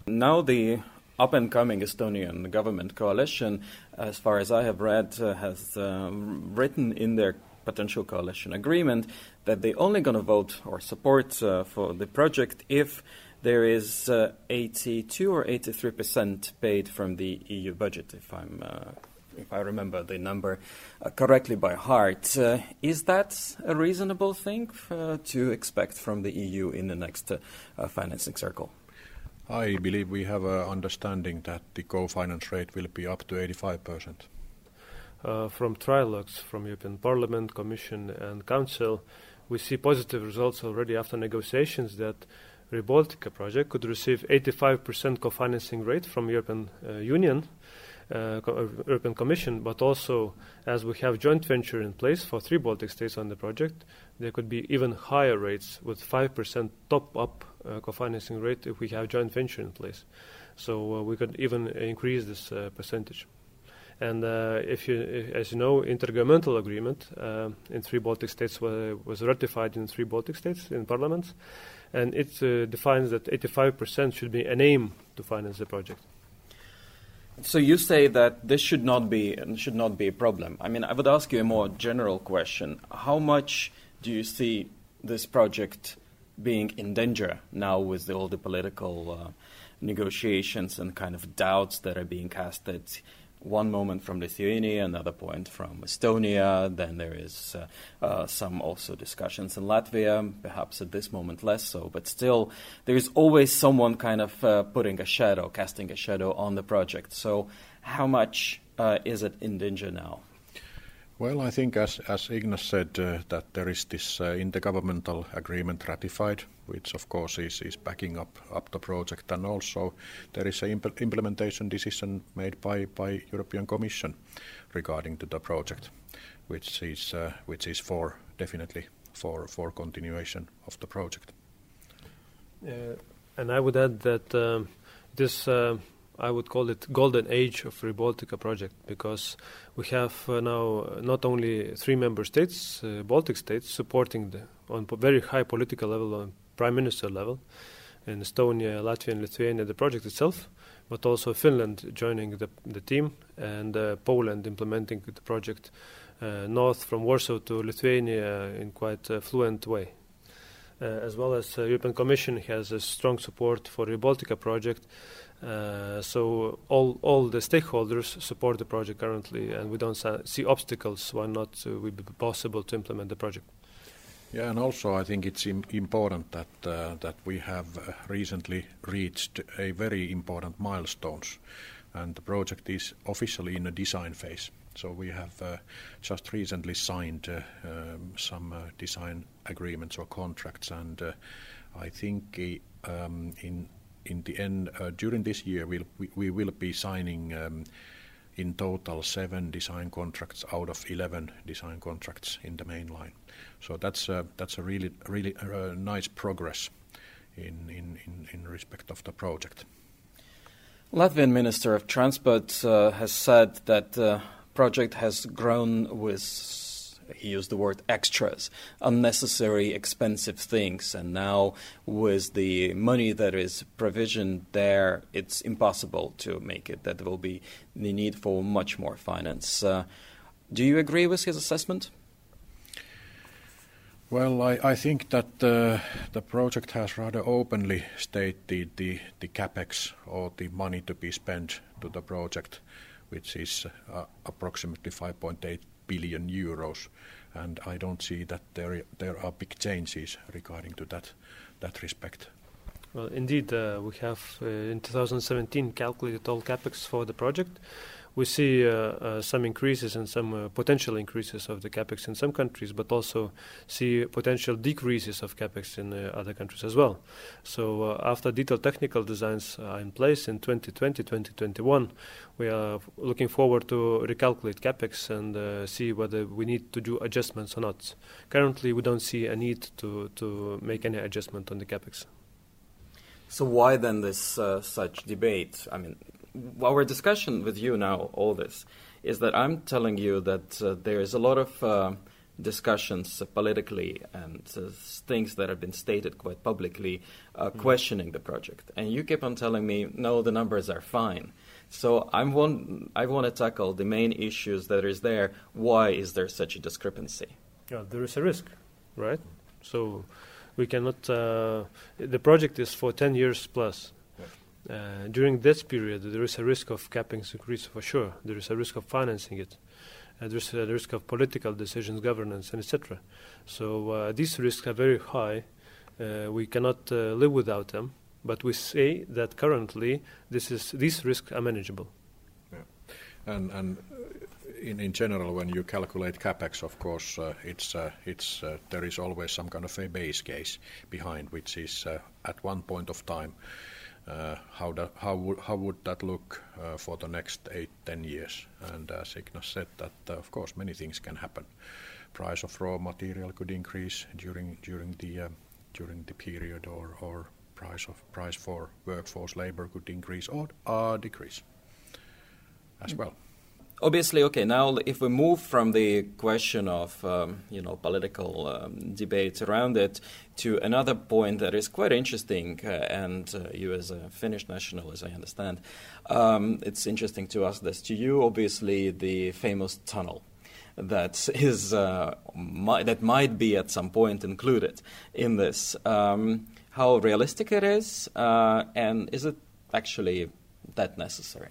Now the up-and-coming Estonian government coalition, as far as I have read, has written in their potential coalition agreement that they're only going to vote or support for the project if there is 82 or 83% paid from the EU budget, if I remember the number correctly by heart. Is that a reasonable thing to expect from the EU in the next financing circle? I believe we have an understanding that the co-finance rate will be up to 85%. From trilogues from European Parliament, Commission and Council, we see positive results already after negotiations that Rail Baltica project could receive 85% co-financing rate from European Union, European Commission, but also as we have joint venture in place for 3 Baltic states on the project, there could be even higher rates with 5% top-up co-financing rate if we have joint venture in place. So we could even increase this percentage. And as you know, intergovernmental agreement in 3 Baltic states was ratified in 3 Baltic states in parliaments, and it defines that 85% should be an aim to finance the project. So you say that this should not be a problem. I mean, I would ask you a more general question. How much do you see this project being in danger now with all the political negotiations and kind of doubts that are being cast at one moment from Lithuania, another point from Estonia, then there is some also discussions in Latvia, perhaps at this moment less so, but still there is always someone kind of casting a shadow on the project. So how much is it in danger now? Well, I think as Ignas said, that there is this intergovernmental agreement ratified, which of course is backing up the project, and also there is an implementation decision made by European Commission regarding to the project, which is definitely for continuation of the project. And I would add that this I would call it golden age of Rail Baltica project, because we have now not only 3 member states, Baltic states, supporting on very high political level, on prime minister level, in Estonia, Latvia and Lithuania, the project itself, but also Finland joining the team, and Poland implementing the project north from Warsaw to Lithuania in quite a fluent way. As well as European Commission has a strong support for Rail Baltica project. So all the stakeholders support the project currently, and we don't see obstacles why not will be possible to implement the project. Yeah, and also I think it's important that we have recently reached a very important milestones, and the project is officially in a design phase. So we have just recently signed some design agreements or contracts, and I think in the end, during this year, we will be signing in total 7 design contracts out of 11 design contracts in the main line. So that's a really nice progress in respect of the project. Latvian Minister of Transport has said that the project has grown with, he used the word extras, unnecessary expensive things, and now with the money that is provisioned there, it's impossible to make it, that there will be the need for much more finance. Do you agree with his assessment? Well, I think that the project has rather openly stated the capex, or the money to be spent to the project, which is approximately 5.8 billion euros, and I don't see that there are big changes regarding to that respect. Well, indeed, we have in 2017 calculated all capex for the project. We see some increases and some potential increases of the capex in some countries, but also see potential decreases of capex in other countries as well. So after detailed technical designs are in place in 2020-2021, we are looking forward to recalculate capex and see whether we need to do adjustments or not. Currently, we don't see a need to make any adjustment on the capex. So why then this such debate? I mean, our discussion with you now, all this, is that I'm telling you that there is a lot of discussions politically and things that have been stated quite publicly questioning the project. And you keep on telling me, no, the numbers are fine. So I want to tackle the main issues that is there. Why is there such a discrepancy? Yeah, there is a risk, right? So we cannot... the project is for 10 years plus. During this period, there is a risk of capping securities for sure. There is a risk of financing it. There is a risk of political decisions, governance, and etc. So these risks are very high. We cannot live without them. But we say that currently these risks are manageable. Yeah. And in general, when you calculate capex, of course, there is always some kind of a base case behind, which is at one point of time. How would that look for the next 8-10 years? And as Ignas said, that of course many things can happen. Price of raw material could increase during the period, or price for workforce labor could increase or decrease as well. Obviously, okay, now if we move from the question of political debate around it to another point that is quite interesting, and you as a Finnish national, as I understand, it's interesting to ask this to you. Obviously, the famous tunnel that is that might be at some point included in this. How realistic it is, and is it actually that necessary?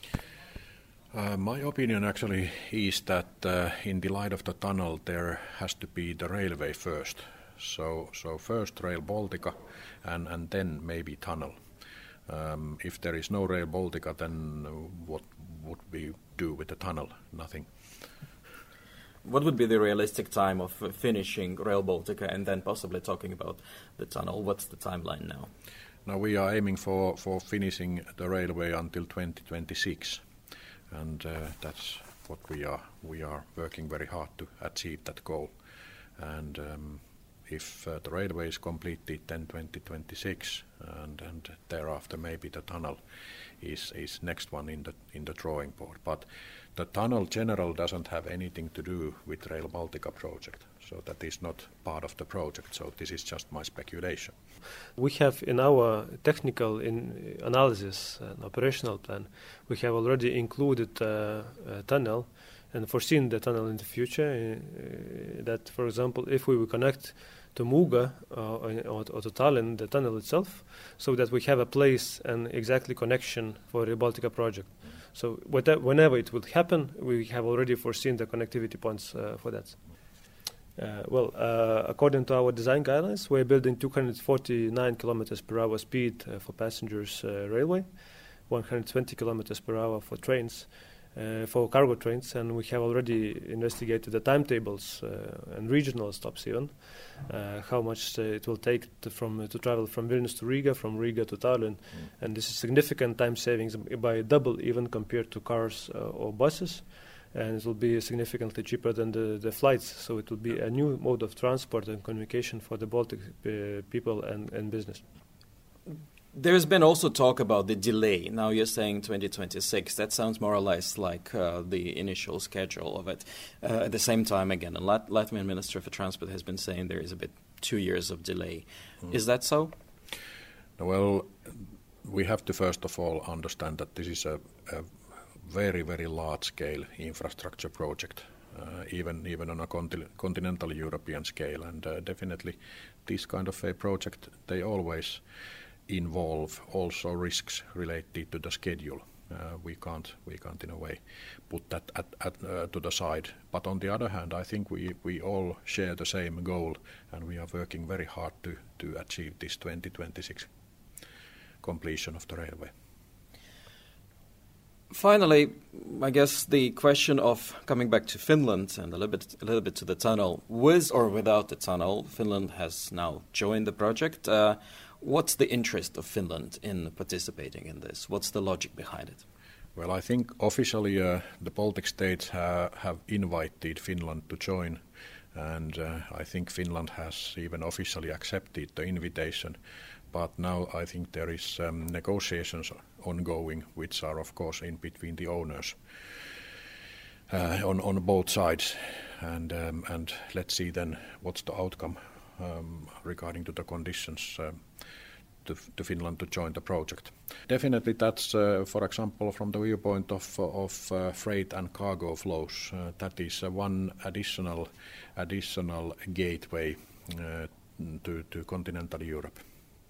My opinion actually is that in the light of the tunnel there has to be the railway first. So first Rail Baltica and then maybe tunnel. If there is no Rail Baltica, then what would we do with the tunnel? Nothing. What would be the realistic time of finishing Rail Baltica and then possibly talking about the tunnel? What's the timeline now? Now we are aiming for finishing the railway until 2026. And that's what we are working very hard to achieve that goal. And if the railway is completed, then 2026, and thereafter maybe the tunnel is next one in the drawing board. But the tunnel general doesn't have anything to do with Rail Baltica project, so that is not part of the project. So this is just my speculation. We have in our technical analysis and operational plan, we have already included a tunnel and foreseen the tunnel in the future. That, for example, if we will connect to Muuga or to Tallinn, the tunnel itself, so that we have a place and exactly connection for the Baltica project. So whenever it will happen, we have already foreseen the connectivity points for that. According to our design guidelines, we're building 249 kilometers per hour speed for passengers railway, 120 kilometers per hour for trains, for cargo trains, and we have already investigated the timetables and regional stops even, how much it will take to travel from Vilnius to Riga, from Riga to Tallinn, and this is significant time savings by double even compared to cars or buses. And it will be significantly cheaper than the flights, so it will be a new mode of transport and communication for the Baltic people and business. There's been also talk about the delay. Now you're saying 2026. That sounds more or less like the initial schedule of it. At the same time, again, the Latvian Minister for Transport has been saying there is 2 years of delay. Is that so? Well, we have to first of all understand that this is a very, very large-scale infrastructure project, even on a continental European scale. And definitely this kind of a project, they always involve also risks related to the schedule. We can't in a way put that to the side. But on the other hand, I think we all share the same goal, and we are working very hard to achieve this 2026 completion of the railway. Finally, I guess the question of coming back to Finland and a little bit to the tunnel, with or without the tunnel, Finland has now joined the project. What's the interest of Finland in participating in this? What's the logic behind it? Well, I think officially the Baltic states have invited Finland to join, and I think Finland has even officially accepted the invitation. But now I think there is negotiations ongoing, which are of course in between the owners on both sides. and let's see then what's the outcome regarding to the conditions to Finland to join the project. Definitely that's, for example, from the viewpoint of freight and cargo flows, that is one additional gateway to continental Europe.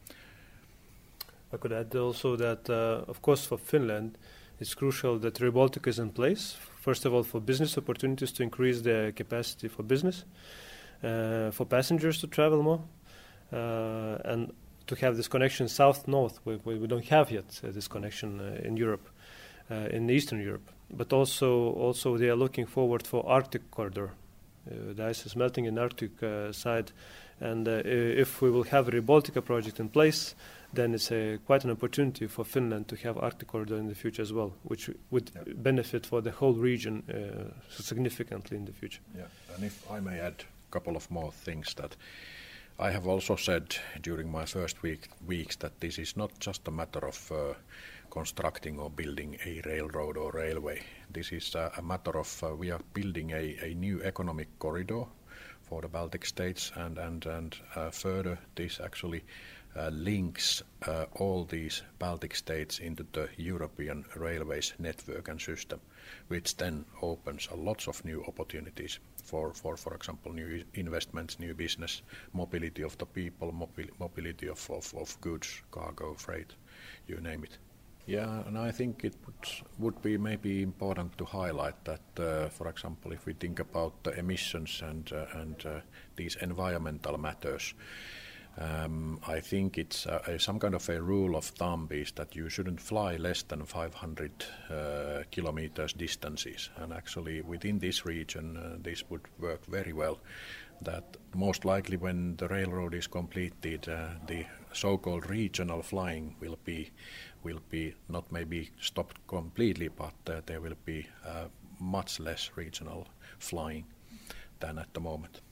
I could add also that, of course, for Finland, it's crucial that Rail Baltica is in place. First of all, for business opportunities to increase the capacity for business, for passengers to travel more, and to have this connection south-north, where we don't have yet this connection in Europe, in Eastern Europe. But also they are looking forward for Arctic corridor. The ice is melting in Arctic side, and if we will have a Rail Baltica project in place, then it's quite an opportunity for Finland to have Arctic corridor in the future as well, which would benefit for the whole region significantly in the future. Yeah, and if I may add a couple of more things that I have also said during my first weeks that this is not just a matter of constructing or building a railroad or railway. This is a matter of we are building a new economic corridor for the Baltic states, and further this actually links all these Baltic states into the European railways network and system, which then opens a lots of new opportunities for example, new investments, new business, mobility of the people, mobility of goods, cargo, freight, you name it. Yeah, and I think it would be maybe important to highlight that, for example, if we think about the emissions and these environmental matters, I think it's some kind of a rule of thumb is that you shouldn't fly less than 500 kilometers distances. And actually within this region, this would work very well. That most likely when the railroad is completed, the so-called regional flying will be not maybe stopped completely, but there will be much less regional flying than at the moment.